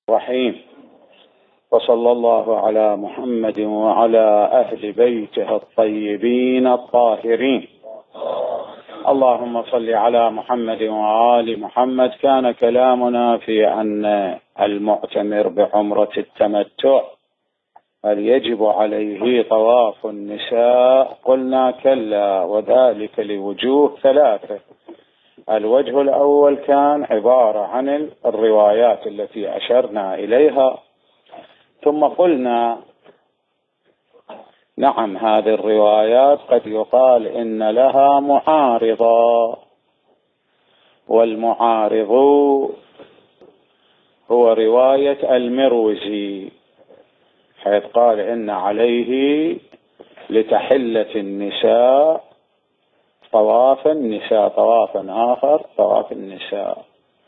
رحيم. وصلى الله على محمد وعلى أهل بيته الطيبين الطاهرين. اللهم صل على محمد وآل محمد. كان كلامنا في أن المعتمر بعمرة التمتع هل يجب عليه طواف النساء؟ قلنا كلا، وذلك لوجوه ثلاثة. الوجه الأول كان عبارة عن الروايات التي أشرنا إليها، ثم قلنا نعم، هذه الروايات قد يقال إن لها معارضة، والمعارض هو رواية المروزي، حيث قال إن عليه لتحلة النساء طواف النساء، طوافا آخر طواف النساء.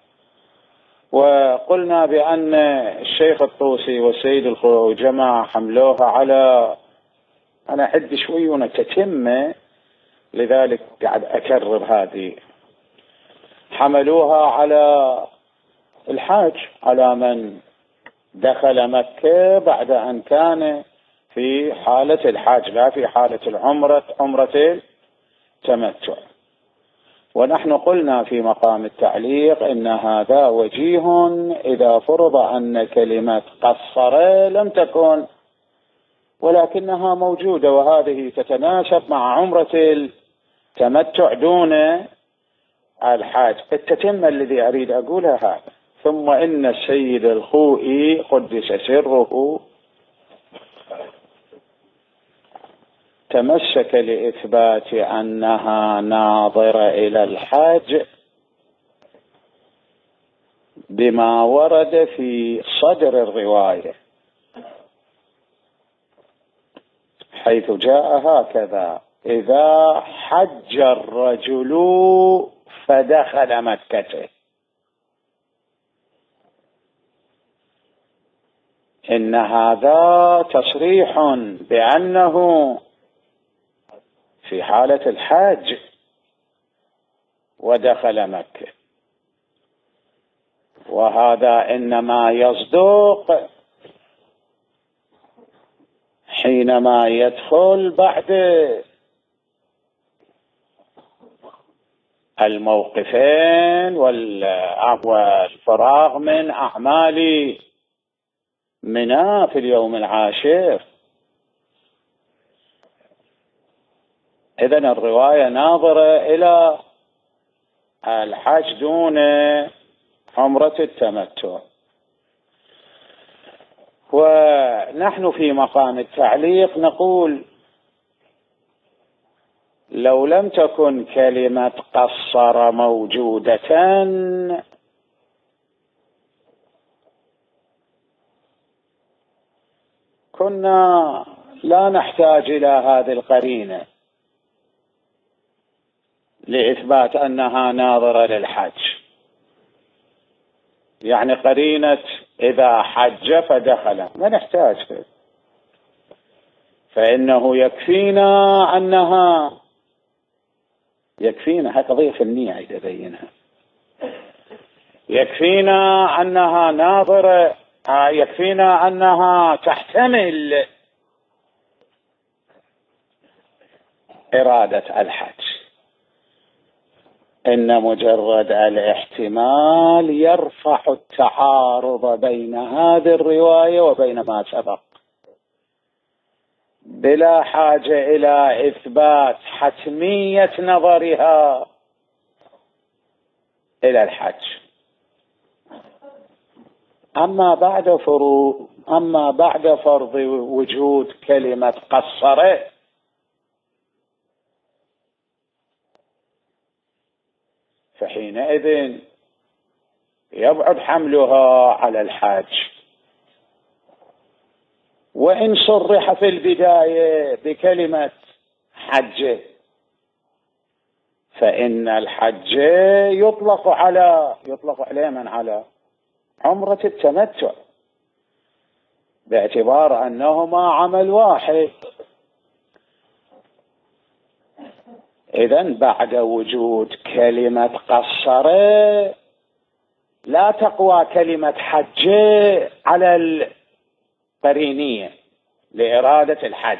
وقلنا بأن الشيخ الطوسي والسيد الخوئي جماعة حملوها على، أنا أعد شوي ونتتم، لذلك قاعد أكرر هذه، حملوها على الحاج، على من دخل مكة بعد أن كان في حالة الحاج، لا في حالة عمرة التمتع. ونحن قلنا في مقام التعليق إن هذا وجيه إذا فرض أن كلمة قصر لم تكن، ولكنها موجودة، وهذه تتناسب مع عمرة التمتع دون الحاج. التتمة الذي أريد أقولها هذا. ثم إن السيد الخوئي قدس سره تمسك لإثبات أنها ناظرة إلى الحاج بما ورد في صدر الرواية، حيث جاء هكذا: إذا حج الرجل فدخل مكة. إن هذا تصريح بأنه في حالة الحاج ودخل مكة، وهذا إنما يصدق حينما يدخل بعد الموقفين والفراغ من أعمال منى في اليوم العاشر. إذن الرواية ناظرة إلى الحج دون عمرة التمتع. ونحن في مقام التعليق نقول: لو لم تكن كلمة قصر موجودة كنا لا نحتاج إلى هذه القرينة لإثبات أنها ناظرة للحج، يعني قرينة إذا حج فدخل ما نحتاج، فإنه يكفينا هذه قضية فنية عيد أبينها، يكفينا أنها ناظرة، يكفينا أنها تحتمل إرادة الحج. إن مجرد الاحتمال يرفع التعارض بين هذه الرواية وبين ما سبق، بلا حاجة إلى إثبات حتمية نظرها إلى الحج. أما بعد فرض وجود كلمة قصر، فحينئذ يبعد حملها على الحج. وإن صرح في البداية بكلمة حج، فإن الحج يطلق عليه من على عمرة التمتع، باعتبار أنهما عمل واحد. إذن بعد وجود كلمة قصر لا تقوى كلمة حج على القرينية لإرادة الحج.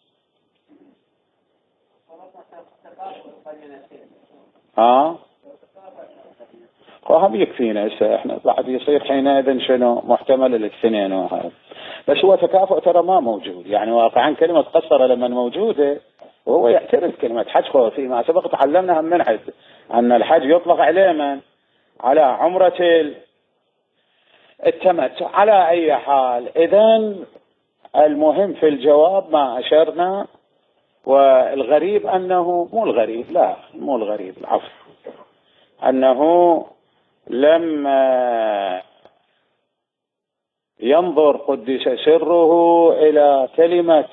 وهم يكفينا هسه احنا بعد يصير حينئذ شنو محتمل الاثنين وهذا. بس هو تكافؤ ترى ما موجود، يعني واقعا كلمة قصر لما موجودة وهو يعترف كلمة حج. فيما سبق تعلمنا هم من حد أن الحج يطلق عليه من على عمرة التمتع. على أي حال إذن المهم في الجواب ما أشرنا. والغريب أنه مو الغريب، لا مو الغريب، العفو، أنه لما ينظر قدس سره إلى كلمة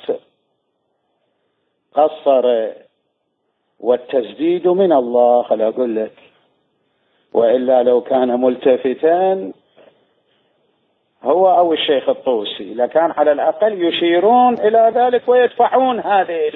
قصر والتسديد من الله، خل أقول لك، وإلا لو كان ملتفتا هو أو الشيخ الطوسي لكان على الأقل يشيرون إلى ذلك ويدفعون هذه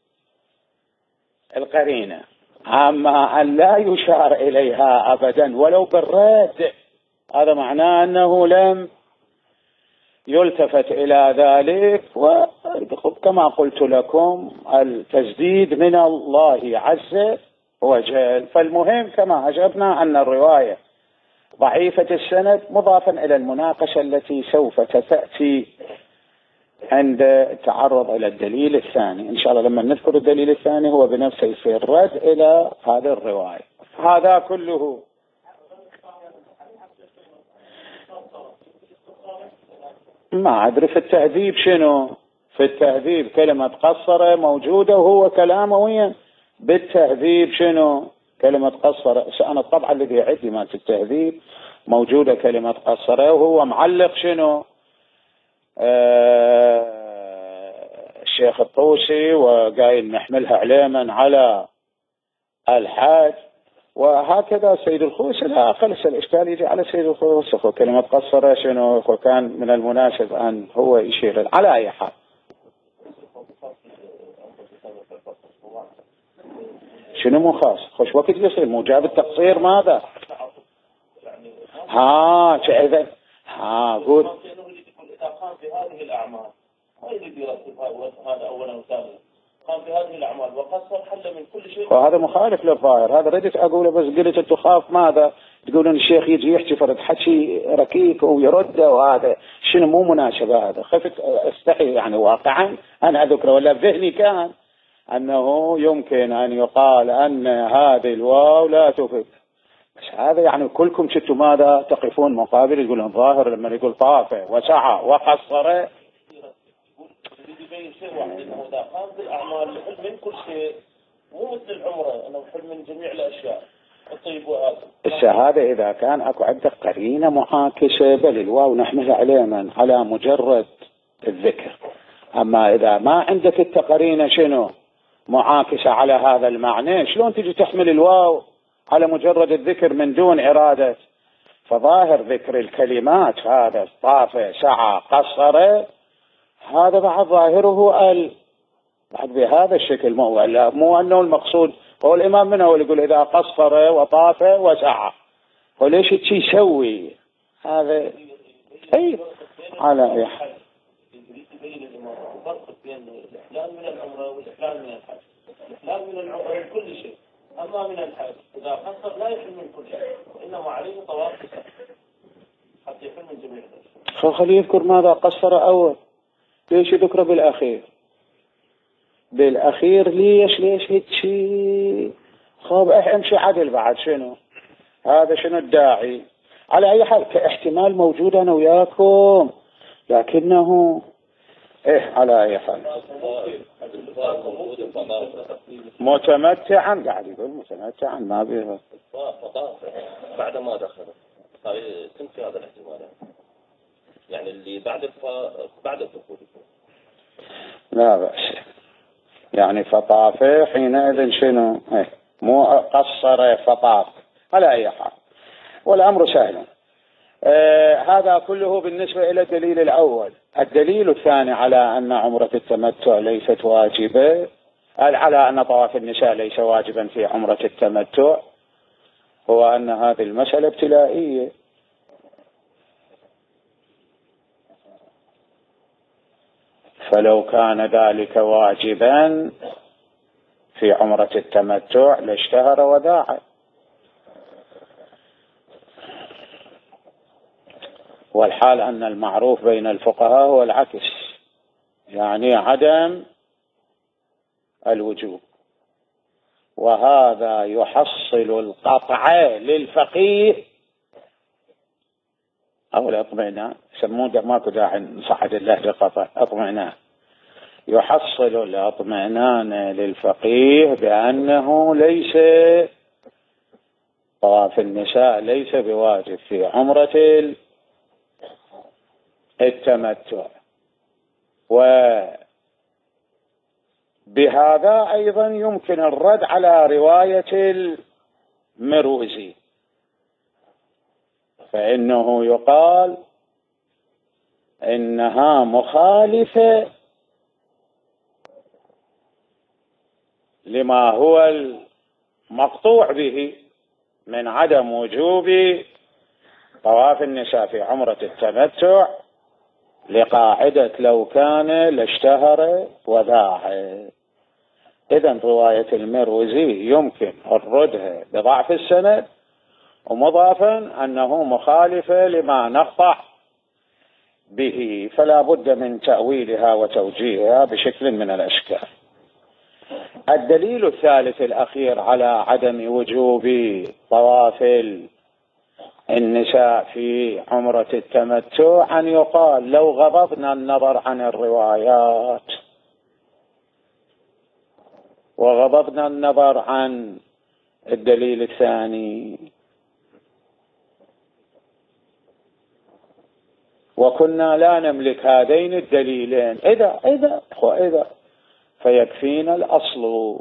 القرينة. أما أن لا يشار إليها أبدا ولو بالرد، هذا معناه أنه لم يلتفت إلى ذلك. وكما قلت لكم التسديد من الله عز وجل. فالمهم كما أجبنا أن الرواية ضعيفة السند، مضافا إلى المناقشة التي سوف تأتي عند التعرض إلى الدليل الثاني إن شاء الله. لما نذكر الدليل الثاني هو بنفسه يصير رد إلى هذه الرواية. هذا كله ما أدري في التهذيب شنو. في التهذيب كلمة قصر موجودة وهو كلامه وين بالتهذيب شنو كلمة قصر. أنا الطبعة الذي عندي ما في التهذيب موجودة كلمة قصر وهو معلق شنو الشيخ الطوسي وقايل نحملها عليما على الحاج. وهكذا سيد الخوسي لا خلص الإشكال يجي على سيد الخوسي. كلمة قصر شنو كان من المناسب أن هو يشير على أي حال. شنو مو خاص خوش وقت يصير موجب التقصير ماذا إذا قول إذا قام بهذه الأعمال ما يريد يرتبها هذا أولا وثانيا، قام بهذه الأعمال وقصر حل من كل شيء. وهذا مخالف للظاهر. هذا ردت أقوله بس قلت تخاف ماذا تقولون الشيخ يجي يحكي فرد حكي ركيك ويرد وهذا شنو مو مناسبة. هذا خفت استحي يعني واقعا أنا أذكره ولا بذهني كان أنه يمكن أن يقال أن هذه الواو لا تفيد. بس هذا يعني كلكم شفتوا ماذا تقفون مقابل تقولون ظاهر لما يقول طافة وسعى وقصر يبين شيء واحد انه اذا قام بالاعمال الحلم من كل شيء مو مثل العمره انه حلم من جميع الاشياء الطيب وهذا. الشهاده اذا كان اكو عندك قرينه معاكسه بل الواو نحملها عليما على مجرد الذكر. اما اذا ما عندك التقرينه شنو معاكسه على هذا المعنى شلون تجي تحمل الواو على مجرد الذكر من دون اراده. فظاهر ذكر الكلمات هذا طاف سعى قصر هذا بعد ظاهره بعد بهذا الشكل مو أنه المقصود. هو الإمام منه هو اللي يقول إذا قصر وطاف وسعى. وليش شيء يسوي هذا أي على أي حال. يبين الإمام الفرق بين الإحلال من العمرة والإحلال من الحج. الإحلال من العمرة من كل شيء، أما من الحج إذا قصر لا يحل من كل شيء وإنما عليه طواف حتى يحل من جميع الأشياء. خليه يذكر ماذا قصر أول. ليش يذكره بالأخير؟ بالأخير ليش هيك شيء خاب امشي عدل بعد شنو هذا شنو الداعي. على أي حال كاحتمال موجود أنا وياكم لكنه على أي حال متمتعا قاعد يقول متمتعا ما بيه بعد ما دخل سمت هذا الاحتمال يعني اللي بعد الدخول لا بأس يعني فطاف حينئذ شنو مو قصر فطاف على أي حال والأمر سهل. هذا كله بالنسبة إلى الدليل الأول. الدليل الثاني على أن عمرة التمتع ليست واجبة على أن طواف النساء ليس واجبا في عمرة التمتع هو أن هذه المسألة ابتلائية. فلو كان ذلك واجبا في عمرة التمتع لاشتهر وذاع. والحال أن المعروف بين الفقهاء هو العكس، يعني عدم الوجوب، وهذا يحصل القطع للفقيه أو الاطمئنان، يسمونه ماكو داعي نصعد اللهجة قطع، اطمئنان، يحصل الاطمئنان للفقيه بأنه ليس طواف النساء ليس بواجب في عمرة التمتع. وبهذا أيضا يمكن الرد على رواية المروزي، فإنه يقال إنها مخالفة لما هو المقطوع به من عدم وجوب طواف النساء في عمرة التمتع، لقاعدة لو كان لاشتهر وذاع. إذن رواية المروزي يمكن الردها بضعف السند، ومضافا أنه مخالفة لما نقطع به، فلا بد من تأويلها وتوجيهها بشكل من الأشكال. الدليل الثالث الأخير على عدم وجوب طواف النساء في عمرة التمتع أن يقال لو غضضنا النظر عن الروايات وغضضنا النظر عن الدليل الثاني وكنا لا نملك هذين الدليلين، إذا فيكفينا الأصل،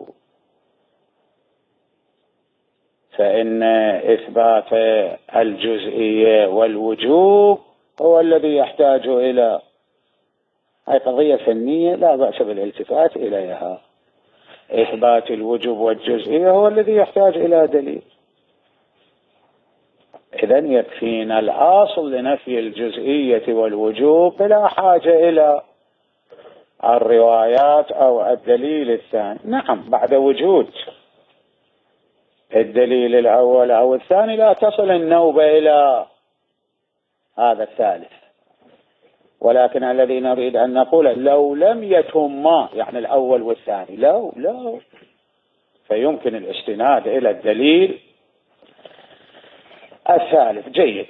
فإن إثبات الجزئية والوجوب هو الذي يحتاج إلى، هذه قضية فنية لا بأس بالالتفات إليها، إثبات الوجوب والجزئية هو الذي يحتاج إلى دليل. إذن يكفينا الأصل لنفي الجزئية والوجوب بلا حاجة إلى الروايات أو الدليل الثاني. نعم، بعد وجود الدليل الأول أو الثاني لا تصل النوبة إلى هذا الثالث، ولكن الذي نريد أن نقول لو لم يتما، يعني الأول والثاني، لا فيمكن الاستناد إلى الدليل الثالث. جيد،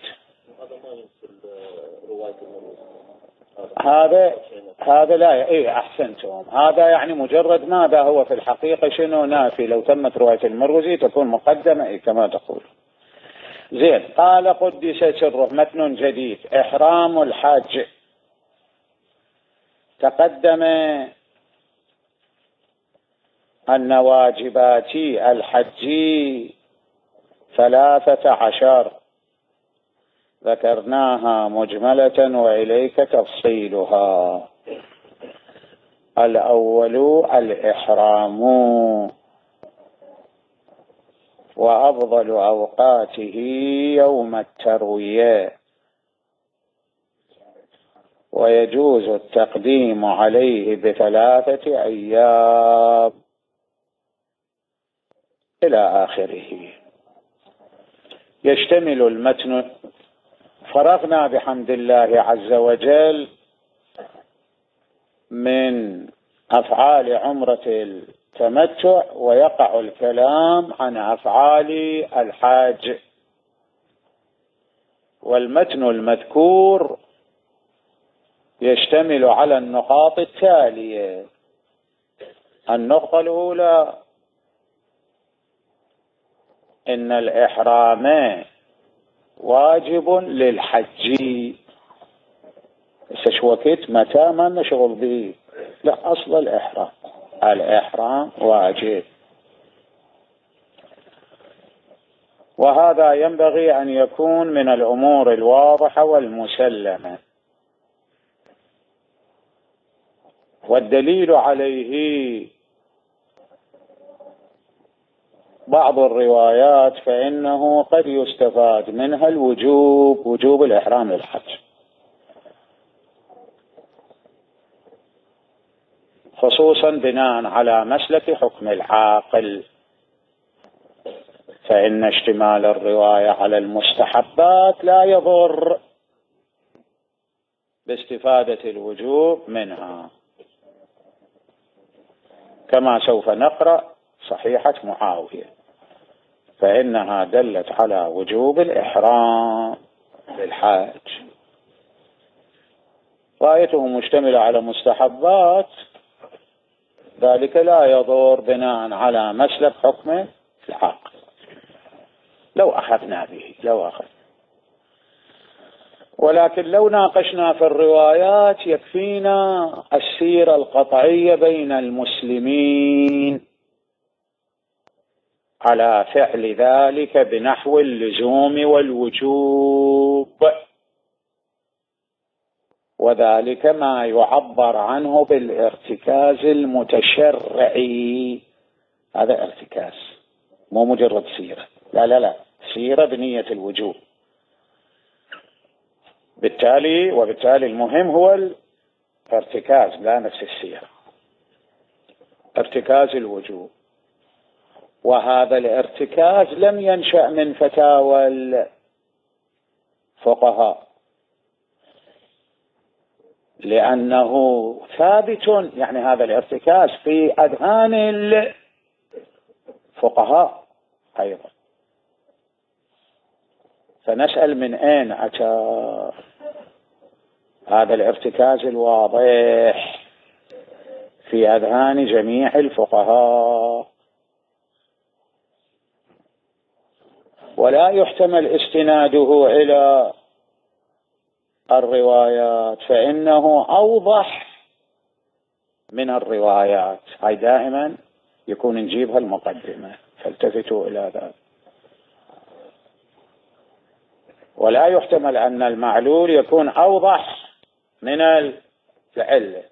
هذا لا أحسنتم، هذا يعني مجرد ماذا هو في الحقيقة شنو نافي. لو تمت رواية المروزي تكون مقدمة كما تقول. زين، قال قدس سره، متن جديد، إحرام الحج. تقدم أن واجبات الحج 13 ذكرناها مجملة وإليك تفصيلها. الأول الإحرام، وأفضل أوقاته يوم التروية، ويجوز التقديم عليه ب3 أيام إلى آخره. يشتمل المتن، فرغنا بحمد الله عز وجل من أفعال عمرة التمتع، ويقع الكلام عن أفعال الحاج. والمتن المذكور يشتمل على النقاط التالية. النقطة الأولى: إن الإحرام واجب للحج. استشوكت متى ما نشغل به، لا، أصل الإحرام واجب، وهذا ينبغي أن يكون من الأمور الواضحة والمسلمة. والدليل عليه بعض الروايات، فإنه قد يستفاد منها الوجوب، وجوب الإحرام للحج. خصوصا بناء على مسلك حكم العاقل، فإن اشتمال الرواية على المستحبات لا يضر باستفادة الوجوب منها، كما سوف نقرأ صحيحة معاوية، فإنها دلت على وجوب الإحرام للحاج. روايته مشتملة على مستحبات، ذلك لا يضر بناء على مسلك حكم العاقل لو أخذنا به ولكن لو ناقشنا في الروايات يكفينا السيرة القطعية بين المسلمين على فعل ذلك بنحو اللزوم والوجوب، وذلك ما يعبر عنه بالارتكاز المتشرعي. هذا ارتكاز، مو مجرد سيرة، لا سيرة بنية الوجوب. وبالتالي المهم هو الارتكاز لا نفس السيرة، ارتكاز الوجوب. وهذا الارتكاز لم ينشأ من فتاوى الفقهاء، لأنه ثابت، يعني هذا الارتكاز في أذهان الفقهاء أيضا. فنسأل من أين أتى هذا الارتكاز الواضح في أذهان جميع الفقهاء؟ ولا يحتمل استناده إلى الروايات، فإنه أوضح من الروايات. هاي دائما يكون نجيبها المقدمة، فالتفتوا إلى ذلك. ولا يحتمل أن المعلول يكون أوضح من العلة،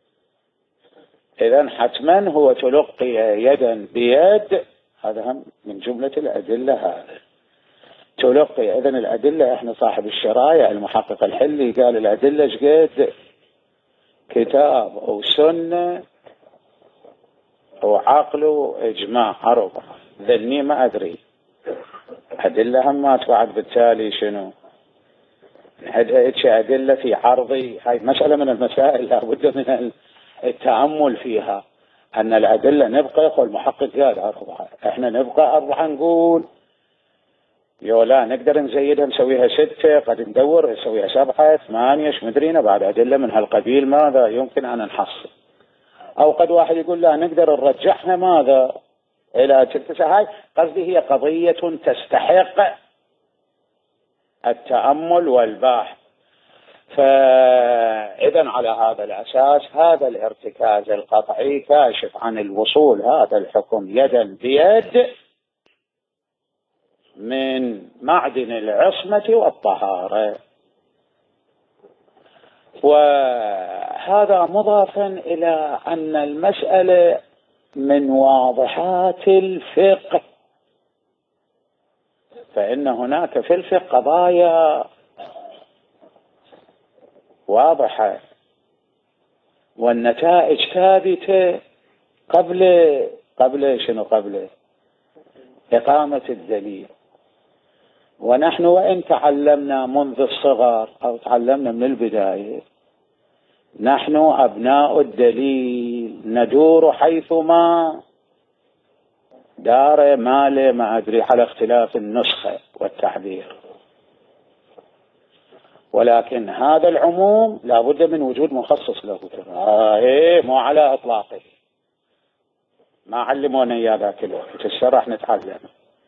إذن حتما هو تلقي يدا بيد. هذا هم من جملة الأدلة، هذا تلقي. إذن الأدلة، إحنا صاحب الشرايع المحقق الحلي قال الأدلة شقد كتاب أو سنة أو عقل وإجماع 4، ذني ما أدري أدلة همات بعد. بالتالي شنو أدلة في عرضي؟ هاي مسألة من المسائل لابد من التأمل فيها، أن الأدلة نبقى، يقول المحقق قال 4، إحنا نبقى 4 نقول لا نقدر نزيدها نسويها 6، قد ندور نسويها 7 8 مدرينا بعد أدلة من هالقبيل، ماذا يمكن أن نحصل؟ أو قد واحد يقول لا نقدر نرجعها ماذا إلى 6. هاي قصدي هي قضية تستحق التأمل والبحث. فإذن على هذا الأساس هذا الارتكاز القطعي كاشف عن الوصول هذا الحكم يدا بيد من معدن العصمة والطهارة. وهذا مضافا إلى أن المسألة من واضحات الفقه، فإن هناك في الفقه قضايا واضحة والنتائج ثابتة قبل إقامة الدليل. ونحن وإن تعلمنا منذ الصغر أو تعلمنا من البداية، نحن أبناء الدليل، ندور حيثما دار ماله ما أدري على اختلاف النسخة والتعبير. ولكن هذا العموم لا بد من وجود مخصص له، مو على إطلاقه. ما علمونا إياه ذاك الوقت، الشرح نتعلم.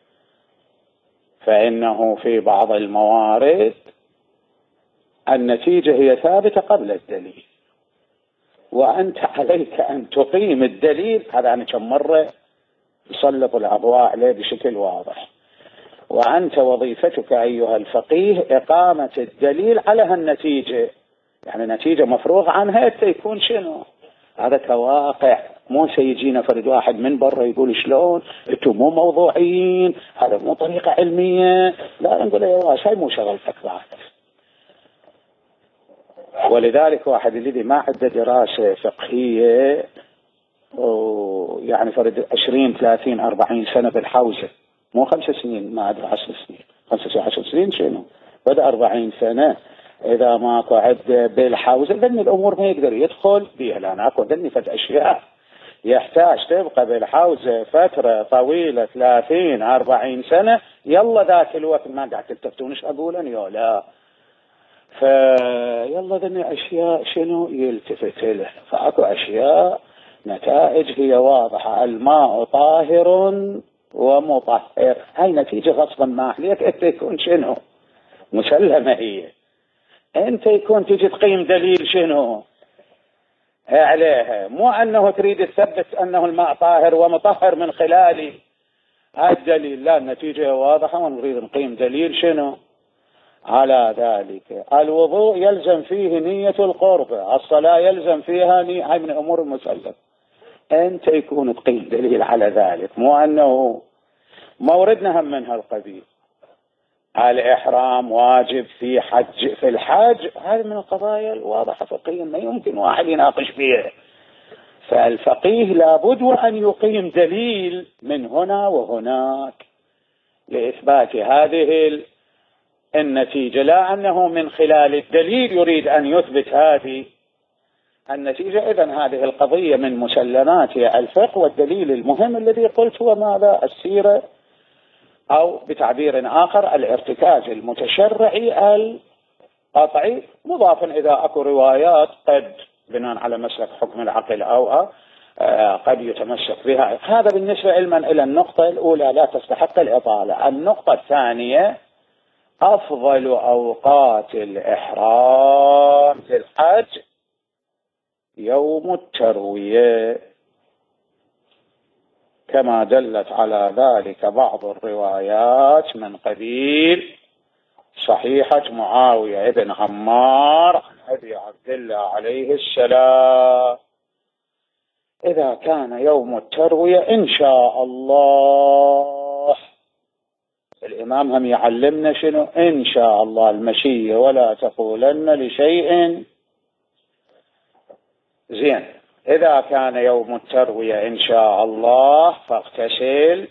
فإنه في بعض الموارد النتيجة هي ثابتة قبل الدليل، وأنت عليك أن تقيم الدليل. هذا أنا كم مرة يسلط الأضواء عليه بشكل واضح. وأنت وظيفتك أيها الفقيه إقامة الدليل على هالنتيجة، يعني نتيجة مفروغ عنها تكون شنو؟ هذا كواقع، مو سيجينا فرد واحد من برا يقول شلون انتم مو موضوعيين، هذا مو طريقة علمية. لا نقول يا واش هاي مو شغلتك بعد. ولذلك واحد الذي ما عنده دراسة فقهية يعني فرد 20 30 40 سنة بالحوزة، مو 5 سنين، ما أدري 10 سنين، 15 سنين شنو، بدأ 40 سنة. إذا ما قعد بالحوزة ذني الأمور ما يقدر يدخل بيها، لأن أكو ذني فد أشياء يحتاج تبقى بالحوزة فترة طويلة 30 40 سنة. يلا ذاك الوقت ما قاعد تلتفتون ايش أقول أنا يا لا، فيلا ذني أشياء شنو يلتفت له. فأكو أشياء نتائج هي واضحة، الماء طاهر ومطهر، هاي نتيجة غصبا ما عليك انت يكون شنو مسلمة. هي انت يكون تجي تقيم دليل شنو عليها، مو انه تريد تثبت انه الماء طاهر ومطهر من خلال هذا الدليل، لا، النتيجة واضحة ونريد نقيم دليل شنو على ذلك. الوضوء يلزم فيه نية القرب، الصلاة يلزم فيها نية، هاي من امور المسلم. انت يكون تقيم دليل على ذلك، مو انه موردنا هم من هالقبيل. الإحرام واجب في حج، في الحج، هذه من القضايا الواضحة فقهيا ما يمكن واحد يناقش فيها. فالفقيه لابد وأن يقيم دليل من هنا وهناك لإثبات هذه النتيجة، لا أنه من خلال الدليل يريد أن يثبت هذه النتيجة. إذن هذه القضية من مسلمات الفقه، والدليل المهم الذي قلت هو ماذا؟ السيرة، أو بتعبير آخر الارتكاز المتشرعي القطعي، مضافا إذا أكو روايات قد بناء على مسلك حكم العقل أو قد يتمسك بها. هذا بالنسبة علما إلى النقطة الأولى لا تستحق الإطالة. النقطة الثانية، أفضل أوقات الإحرام في الحج يوم التروية، كما دلت على ذلك بعض الروايات من قبيل صحيحة معاوية بن عمار عن أبي عبد الله عليه السلام. إذا كان يوم التروية إن شاء الله، الإمام هم يعلمنا شنو إن شاء الله المشية، ولا تقولن لشيء زين. إذا كان يوم التروية إن شاء الله فاغتسل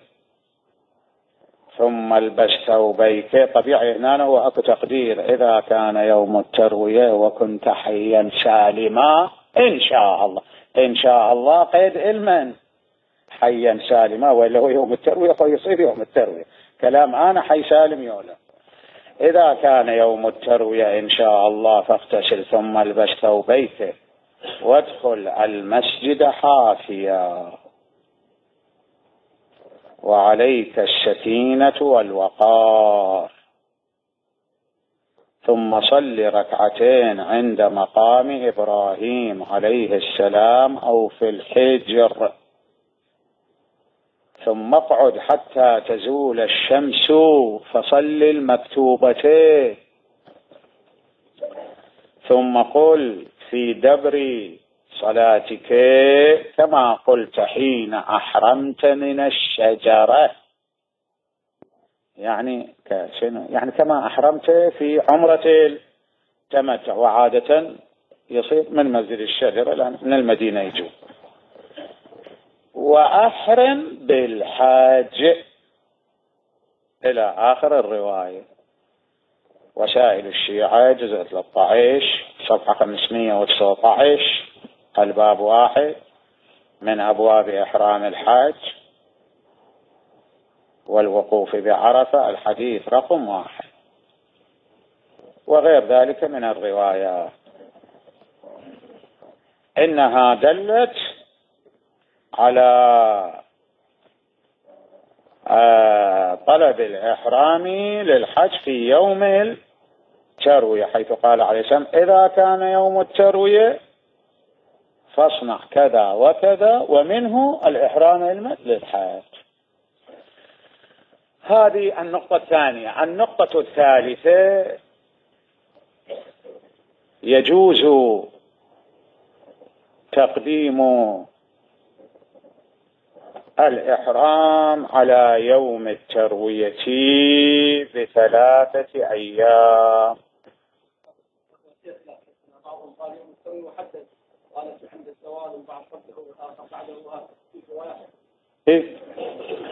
ثم البس ثوبيك. طبيعي هنا هو أكو تقدير، إذا كان يوم التروية وكنت حيا سالما إن شاء الله. إن شاء الله قيد علما حيا سالما، وإلا هو يوم التروية فيصير يوم التروية. كلام أنا حي سالم يولا. إذا كان يوم التروية إن شاء الله فاغتسل ثم البس ثوبيك وادخل المسجد حافيا وعليك السكينة والوقار، ثم صل ركعتين عند مقام إبراهيم عليه السلام أو في الحجر، ثم اقعد حتى تزول الشمس فصل المكتوبتين، ثم قل في دبر صلاتك كما قلت حين أحرمت من الشجرة، يعني كما أحرمت في عمرة التمتع، وعادة يصير من مسجد الشجرة لأن من المدينة يجوا. وأحرم بالحاج إلى آخر الرواية. وسائل الشيعة جزء 13 صفحة 519 الباب 1 من أبواب إحرام الحاج والوقوف بعرفة الحديث رقم 1، وغير ذلك من الروايات. إنها دلت على طلب الإحرام للحج في يوم التروية، حيث قال عليه السلام إذا كان يوم التروية فاصنع كذا وكذا، ومنه الإحرام للحج. هذه النقطة الثانية. النقطة الثالثة، يجوز تقديم الإحرام على يوم التروية ب3 أيام. بعضهم قال يوم التروية وحدد، قال عند الزوال وبعض قبله وآخر بعده وآخر.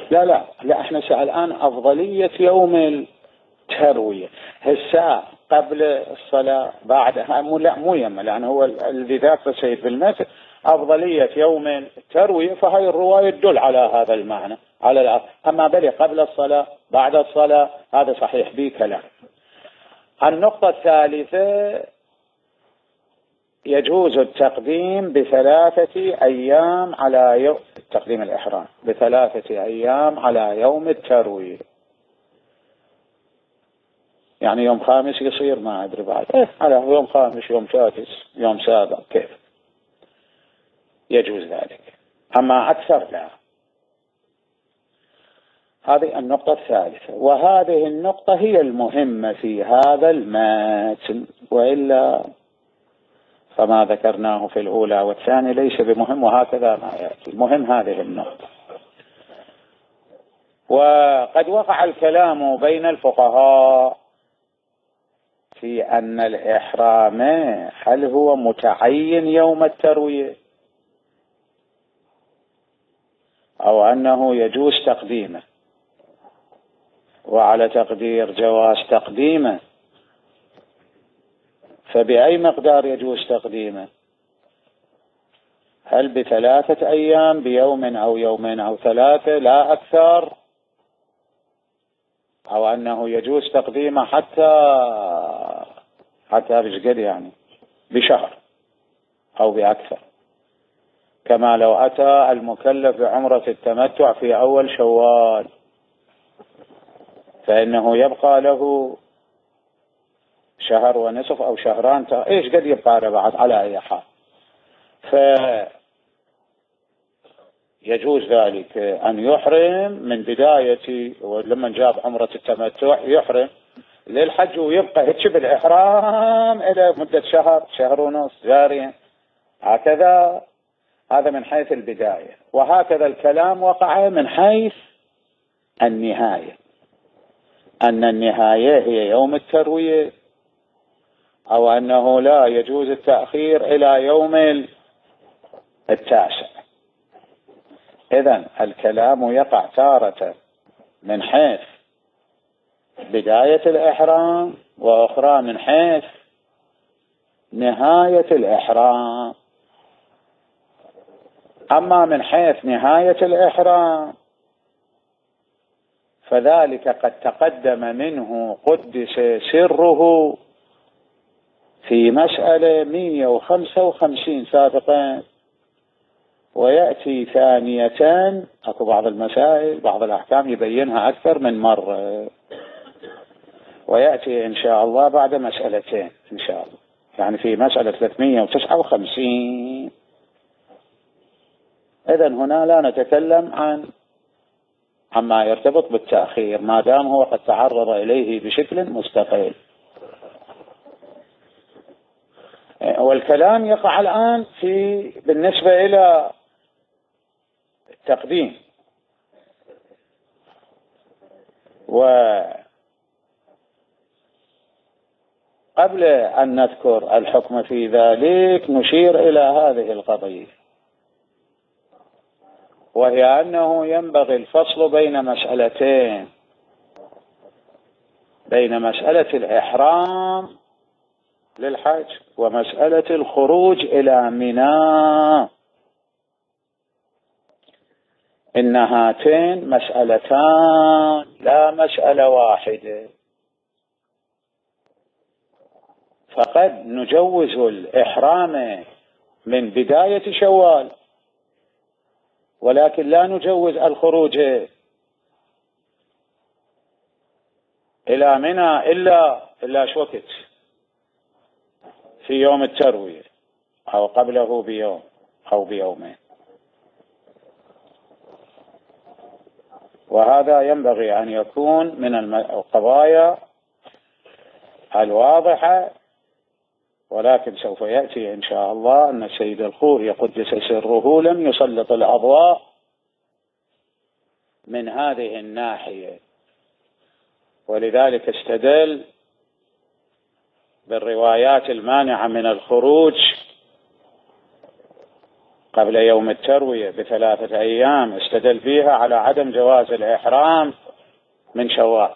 لا احنا الآن أفضلية يوم التروية، الساعة قبل الصلاة بعدها مو يم، لأن هو الذي ذاك سيد بالمثل أفضلية يوم التروية، فهي الرواية تدل على هذا المعنى على الأرض. أما بلي قبل الصلاة بعد الصلاة هذا صحيح به كلام. النقطة الثالثة يجوز التقديم ب3 أيام على يوم تقديم الإحرام، ب3 أيام على يوم التروية. يعني يوم خامس يصير ما أدري بعد على يوم خامس، يوم سادس، يوم سابع، كيف يجوز ذلك. أما أكثر لا. هذه النقطة الثالثة، وهذه النقطة هي المهمة في هذا المتن، وإلا فما ذكرناه في الأولى والثانية ليس بمهم، وهكذا ما يأتي. المهم هذه النقطة. وقد وقع الكلام بين الفقهاء في أن الإحرام هل هو متعين يوم التروية أو أنه يجوز تقديمه، وعلى تقدير جواز تقديمه فبأي مقدار يجوز تقديمه؟ هل ب3 أيام، بيوم أو يومين أو 3 لا أكثر، أو أنه يجوز تقديمه حتى بشقد يعني بشهر أو بأكثر، كما لو أتى المكلف بعمرة التمتع في أول شوال فإنه يبقى له شهر ونصف أو شهران، إيش قد يبقى بعد على أي حال. فيجوز ذلك أن يحرم من بداية، ولما جاب عمرة التمتع يحرم للحج ويبقى هيك بالإحرام إلى مدة شهر ونص جاريا، هكذا. هذا من حيث البداية. وهكذا الكلام وقع من حيث النهاية، أن النهاية هي يوم التروية، أو أنه لا يجوز التأخير إلى يوم 9. إذن الكلام يقع تارة من حيث بداية الإحرام، وأخرى من حيث نهاية الإحرام. أما من حيث نهاية الإحرام فذلك قد تقدم منه قدس سره في مسألة 155 سابقا، ويأتي ثانية أكو بعض المسائل بعض الأحكام يبينها أكثر من مرة، ويأتي إن شاء الله بعد مسألتين إن شاء الله، يعني في مسألة 359. إذن هنا لا نتكلم عما يرتبط بالتأخير ما دام هو قد تعرض إليه بشكل مستقل. والكلام يقع الآن بالنسبة إلى التقديم. وقبل أن نذكر الحكم في ذلك نشير إلى هذه القضية، وهي أنه ينبغي الفصل بين مسألتين، بين مسألة الإحرام للحج ومسألة الخروج إلى منى. إن هاتين مسألتان لا مسألة واحدة، فقد نجوز الإحرام من بداية شوال، ولكن لا نجوز الخروج إلى منى إلا شوكت في يوم التروية أو قبله بيوم أو بيومين. وهذا ينبغي أن يكون من القضايا الواضحة، ولكن سوف يأتي إن شاء الله أن السيد الخوري قدس سره لم يسلط الأضواء من هذه الناحية، ولذلك استدل بالروايات المانعة من الخروج قبل يوم التروية ب3 أيام استدل فيها على عدم جواز الإحرام من شوال،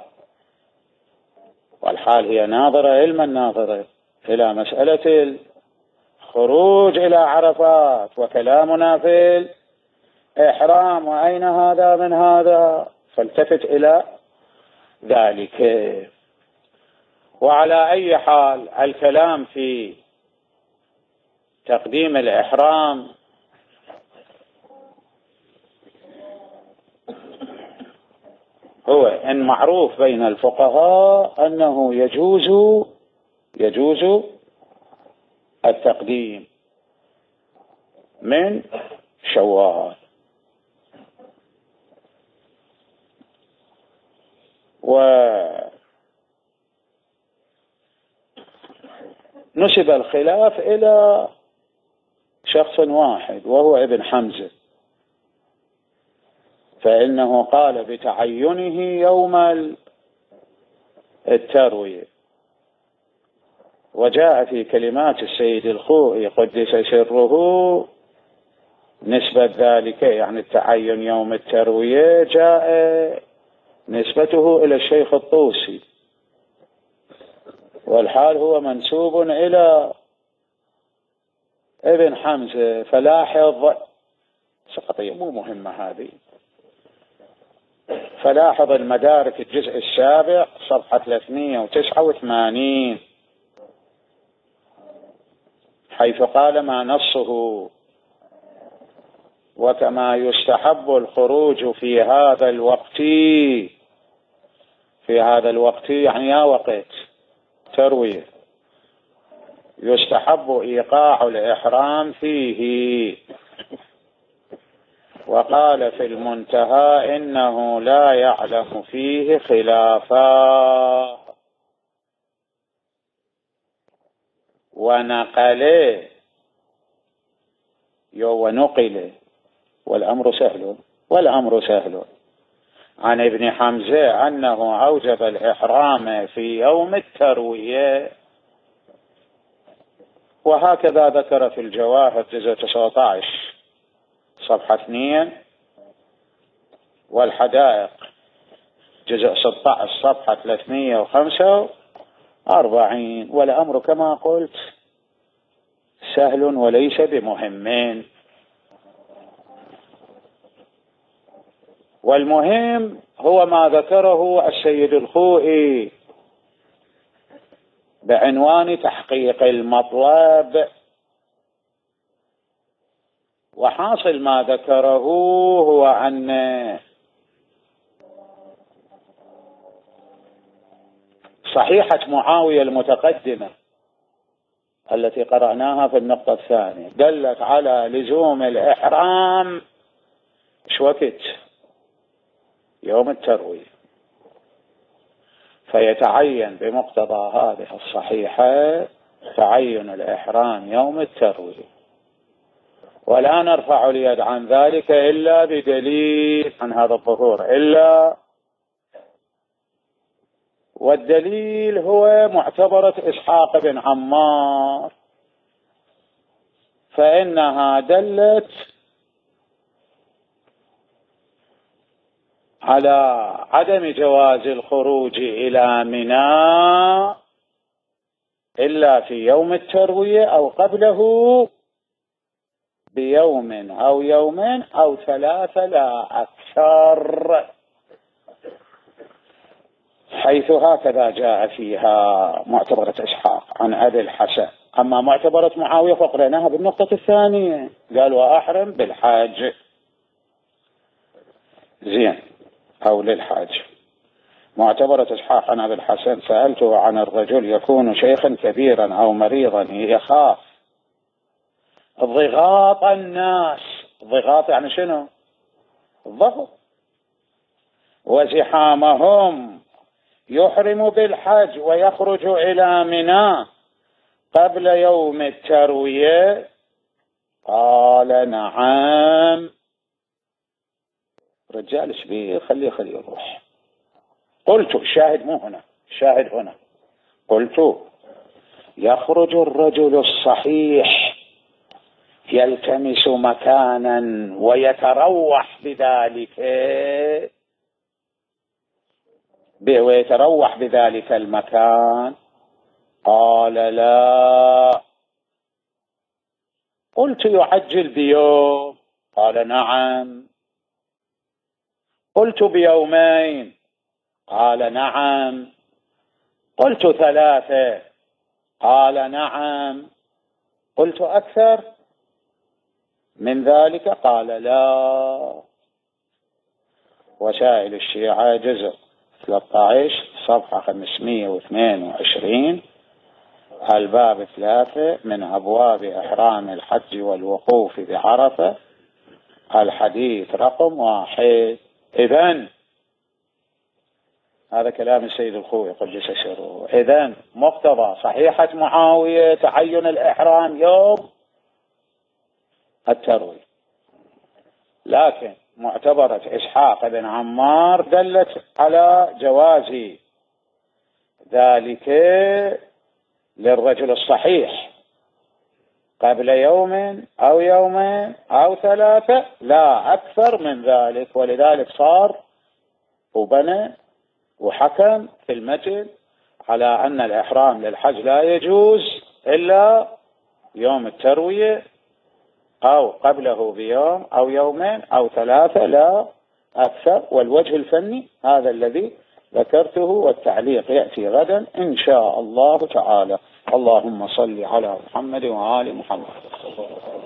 والحال هي ناظرة علما ناظرة إلى مسألة الخروج إلى عرفات، وكلامنا في الإحرام، وأين هذا من هذا، فالتفت إلى ذلك. وعلى أي حال الكلام في تقديم الإحرام هو إن معروف بين الفقهاء أنه يجوز التقديم من شوال. ونسب الخلاف إلى شخص واحد وهو ابن حمزة، فإنه قال بتعينه يوم التروية، وجاء في كلمات السيد الخوئي قدس سره نسبة ذلك، يعني التعين يوم التروية جاء نسبته إلى الشيخ الطوسي، والحال هو منسوب إلى ابن حمزة. فلاحظ سقطية مو مهمة هذه، فلاحظ المدارك الجزء 7 صفحة 389 حيث قال ما نصه: وكما يستحب الخروج في هذا الوقت يعني يا وقت تروية، يستحب إيقاع الإحرام فيه. وقال في المنتهى إنه لا يعلم فيه خلافا، ونقل والأمر سهل عن ابن حمزة أنه أوجب الإحرام في يوم التروية، وهكذا ذكر في الجواهر جزء 19 صفحة 2، والحدائق جزء 16 صفحة 345. والأمر كما قلت سهل وليس بمهم. والمهم هو ما ذكره السيد الخوئي بعنوان تحقيق المطلب، وحاصل ما ذكره هو أن صحيحة معاوية المتقدمة التي قرأناها في النقطة الثانية دلت على لزوم الإحرام وقت يوم التروية، فيتعين بمقتضى هذه الصحيحة تعين الإحرام يوم التروية، ولا نرفع اليد عن ذلك إلا بدليل عن هذا الظهور والدليل هو معتبرة إسحاق بن عمار، فإنها دلت على عدم جواز الخروج إلى منى إلا في يوم التروية أو قبله بيوم أو يومين أو 3 لا أكثر، حيث هكذا جاء فيها معتبرة إسحاق عن أبي الحسن. أما معتبرة معاوية فقرأناها بالنقطة الثانية، قال وأحرم بالحاج زين أو للحاج. معتبرة إسحاق عن أبي الحسن سألته عن الرجل يكون شيخا كبيرا أو مريضا يخاف ضغاط الناس، ضغاط يعني شنو؟ الضغط، وزحامهم، يحرم بالحج ويخرج إلى منى قبل يوم التروية؟ قال نعم. رجال شبيه خليه يروح. قلت الشاهد مو هنا، الشاهد هنا. قلت يخرج الرجل الصحيح يلتمس مكانا ويتروح بذلك المكان؟ قال لا. قلت يعجل بيوم؟ قال نعم. قلت بيومين؟ قال نعم. قلت 3؟ قال نعم. قلت أكثر من ذلك؟ قال لا. وسائل الشيعة جزء 13 صفحة 522 الباب 3 من أبواب إحرام الحج والوقوف بعرفة الحديث رقم 1. إذن هذا كلام السيد الخوئي قدس سره. إذن مقتضى صحيحة معاوية تعين الإحرام يوم التروية، لكن معتبرة إسحاق بن عمار دلت على جواز ذلك للرجل الصحيح قبل يوم أو يومين أو 3، لا أكثر من ذلك. ولذلك صار وبنى وحكم في المتن على أن الإحرام للحج لا يجوز إلا يوم التروية أو قبله بيوم أو يومين أو 3، لا أكثر. والوجه الفني هذا الذي ذكرته، والتعليق يأتي غدا إن شاء الله تعالى. اللهم صل على محمد وآل محمد.